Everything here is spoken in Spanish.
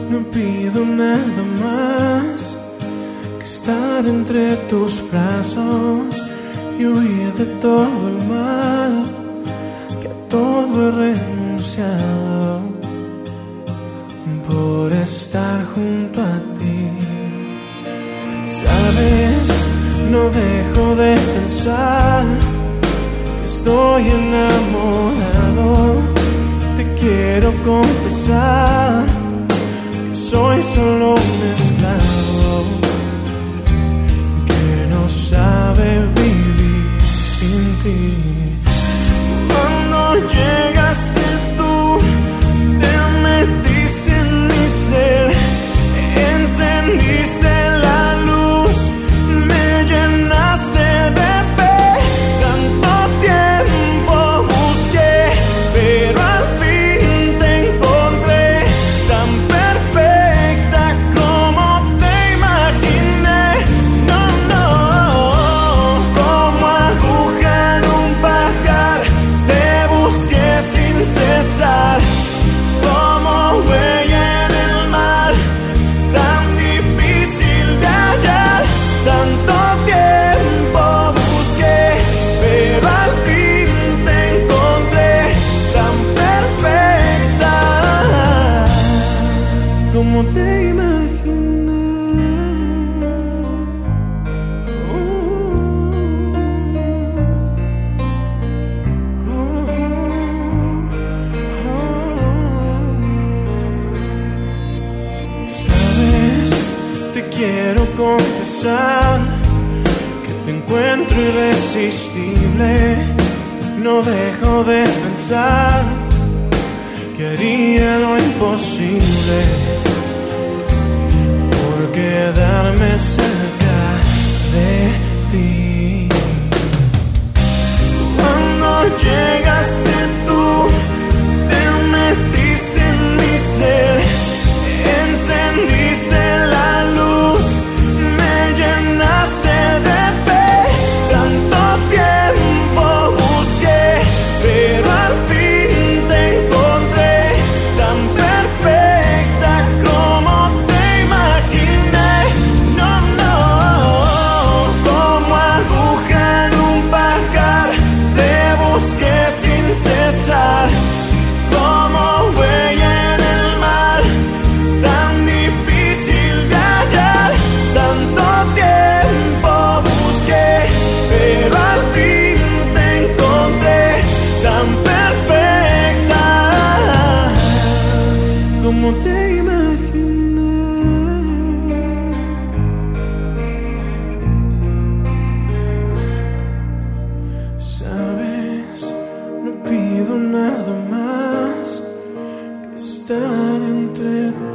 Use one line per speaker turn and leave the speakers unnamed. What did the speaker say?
no pido nada más que estar entre tus brazos y huir de todo el mal, que a todo he renunciado por estar junto a ti. Sabes, no dejo de pensar, estoy enamorado. Te quiero confesar que soy solo un esclavo que no sabe vivir sin ti. Cuando llegaste tú, te metiste en mi ser, encendiste la luz, me llenaste de fe. Tanto tiempo busqué, pero al fin te encontré, tan perfecta como te imaginé. No, no, como aguja en un pajar, te busqué sin cesar, como huella en el mar, tan difícil de hallar. Tanto tiempo busqué, pero al fin te encontré, tan perfecta como te imaginé. Sabes, te quiero confesar que te encuentro irresistible. No dejo de pensar que haría lo imposible por quedarme cerca de ti. Cuando llegaste tú, te metiste en mi ser, encendiste la luz, me llenaste de fe. Tanto tiempo busqué, pero al fin te encontré, tan perfecta como te imaginé. No, no, como aguja en un pajar, te busqué sin cesar, como huella en el mar, tan difícil de hallar. Tanto tiempo busqué, pero al fin te encontré, tan perfecta como te imaginé. Sabes, no pido nada más que estar entre